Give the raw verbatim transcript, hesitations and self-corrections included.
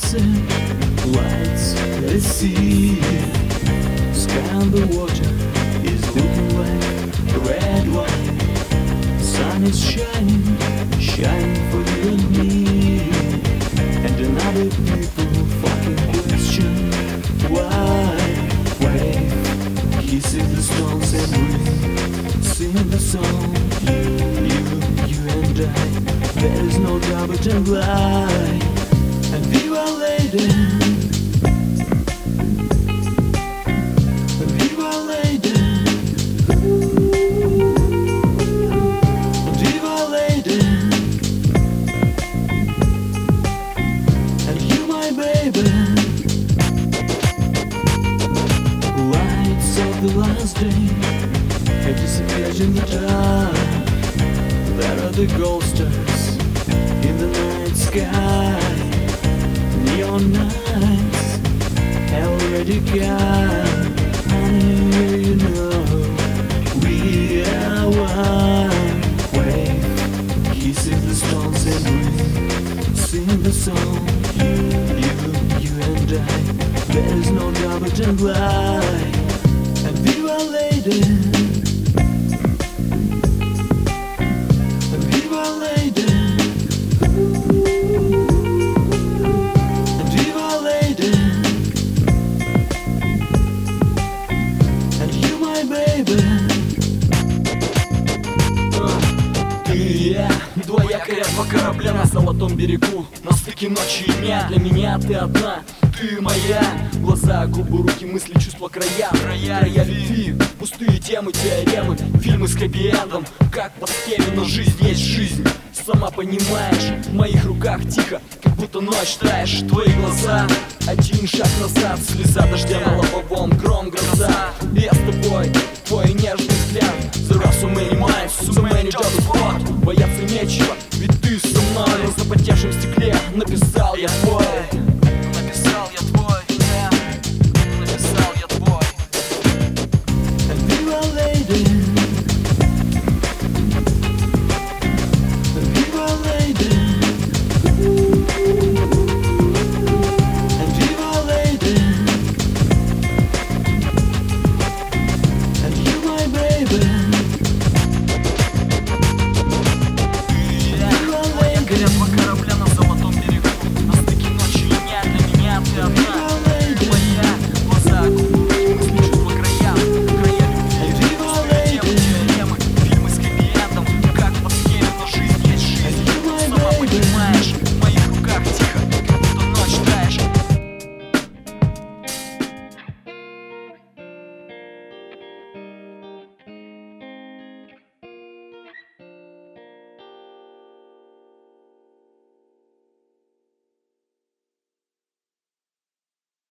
sunset, lights the sea. Sky on the water is looking like red wine. Sun is shining, shining for you and me. And another people fucking question why. Wave, kissing the stones and breathe, sing the song. You, you and I, there is no doubt and lie. And viva lady, and viva lady, and viva lady, and you my baby. Lights of the last day have disappeared in the dark. There are the ghost stars in the night sky. Neon nights have already gone. Honey, you know we are one. Wave, kissing the stones and breathe, sing the song. You, you and I, there is no doubt and lie. And viva lady, and viva lady, and viva lady, and you my baby. Ты и я, двоякая два корабля на золотом берегу, на стыке ночи и дня. Для меня ты одна, ты моя. Глаза, губы, руки, мысли, чувства, края. Края, края любви, пустые темы, теоремы, фильмы с хэппи-эндом. Как по схеме, но жизнь есть жизнь. Сама понимаешь, в моих руках тихо, как будто ночь таешь. Твои глаза, один шаг назад, слеза дождя на лобовом, гром, гроза. Я с тобой